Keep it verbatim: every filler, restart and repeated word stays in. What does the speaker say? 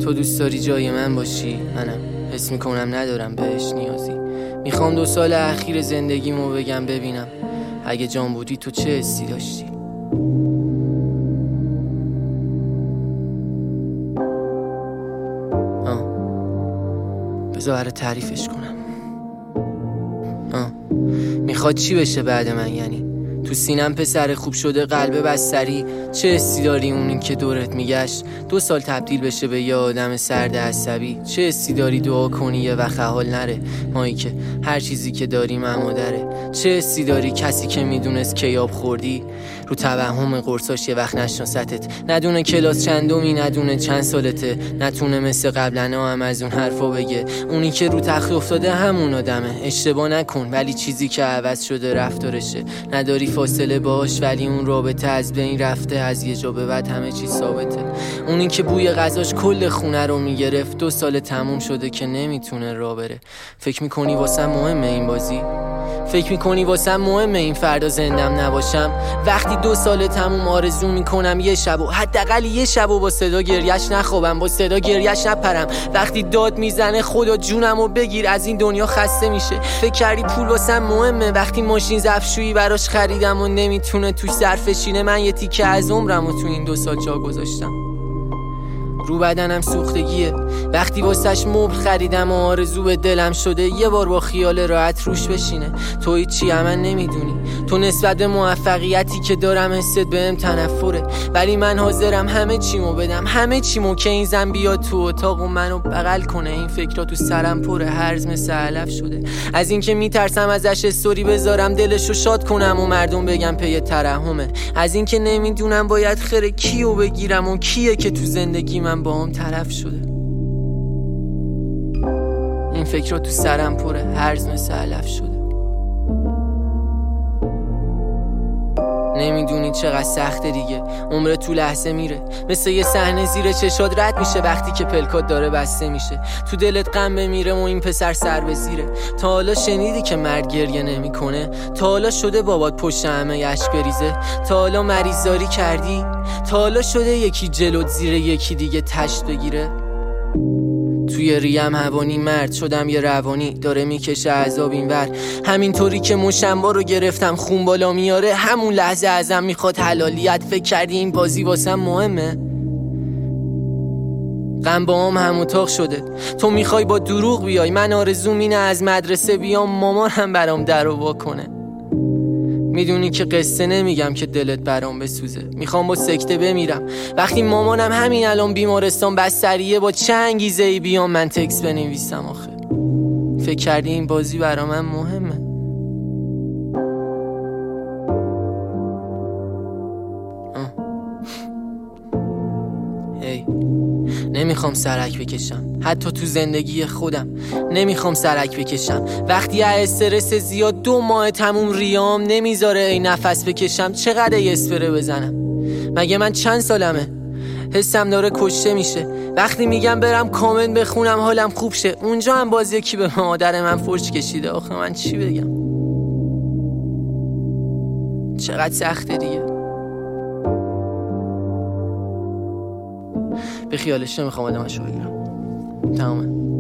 تو دوست داری جای من باشی، منم حس میکنم ندارم بهش نیازی. میخوام دو سال اخیر زندگیمو بگم ببینم اگه جان بودی تو چه حسی داشتی. آه بذار برای تعریفش کنم. آه میخواد چی بشه بعد من؟ یعنی تو سینم پسر خوب شده قلب بستری، چه حسی داری اونی که دورت میگشت دو سال تبدیل بشه به یه آدم سرد عصبی؟ چه حسی داری دعا کنی یه وقت حال نره مایی که هر چیزی که داری ممادره؟ چه حسی داری کسی که میدونست که یاب خوردی رو توهم قرصاش یه وقت نشناستت، ندونه کلاس چندمی، ندونه چند سالته، نتونه مثل قبلنا هم از اون حرفا بگه. اونی که رو تخت افتاده همون آدمه، اشتباه نکن ولی چیزی که عوض شده رفتارشه. نداری فاصله باش ولی اون رابطه از بین رفته، از یه جا به بعد همه چی ثابته. اونی که بوی غذاش کل خونه رو میگرفت دو سال تموم شده که نمیتونه راه بره. فکر میکنی واسه مهمه این بازی؟ فکر میکنی واسه مهمه این فردا زندم نباشم؟ وقتی دو سال تموم آرزو میکنم یه شبو، حداقل یه شبو با صدا گریش نخوابم، با صدا گریش نپرم. وقتی داد میزنه خدا جونمو بگیر از این دنیا خسته میشه. فکر کردی پول واسه مهمه؟ وقتی ماشین ظرفشویی براش خریدم و نمیتونه توش ظرفشینه، من یه تیکه از عمرمو تو این دو سال جا گذاشتم. رو بدنم سوختگیه وقتی واسش مبل خریدم و آرزو به دلم شده یه بار با خیال راحت روش بشینه. تو هیچی من نمیدونی، تو نسبت به موفقیتی که دارم حست بهم تنفره، ولی من حاضرم همه چیمو بدم، همه چیمو که این زن بیاد تو اتاق و منو بغل کنه. این فکرا تو سرم پره، هرز مثل علف شده از این که میترسم ازش استوری بذارم دلشو شاد کنم و مردم بگم پی ترحمه، از این که نمیدونم باید خیر کیو بگیرم و کیه که تو زندگی من با هم طرف شده. این فکر رو تو سرم پره، هرز مثل علف شده. نمیدونی چقدر سخته دیگه، عمر تو لحظه میره، مثل یه صحنه زیر چشات رد میشه وقتی که پلکات داره بسته میشه. تو دلت غم بمیره و این پسر سر به زیره. تا حالا شنیدی که مرد گریه نمیکنه؟ تا حالا شده بابات پشت همه اشک بریزه؟ تا حالا مریضداری کردی؟ تا حالا شده یکی جلوت زیر یکی دیگه تشت بگیره؟ توی ریم هوانی مرد شدم یه روانی داره میکشه عذاب اینور، همینطوری که مشنبا رو گرفتم خون بالا میاره همون لحظه ازم میخواد حلالیت. فکر کردی این بازی واسم مهمه؟ غم با هم هم اتاق شده، تو میخوای با دروغ بیای، من آرزوم اینه از مدرسه بیام مامانم برام در و وا کنه. میدونی که قصه نمیگم که دلت برام بسوزه، میخوام با سکته بمیرم وقتی مامانم همین الان بیمارستان بستریه. با چه انگیزه ای بیام من تکس بنویسم آخه؟ فکر کردی این بازی برا من مهمه؟ آه. هی نمیخوام سرک بکشم، حتی تو زندگی خودم نمیخوام سرک بکشم. وقتی استرس زیاد دو ماه تموم ریام نمیذاره ای نفس بکشم. چقدر ای اسپره بزنم؟ مگه من چند سالمه؟ حسم داره کشته میشه وقتی میگم برم کامنت بخونم حالم خوب شه. اونجا هم باز یکی به مادر من فوش کشیده. آخه من چی بگم؟ چقدر سخته دیگه. به خیالش نمیخوام آدمشو بگیرم. تمامه.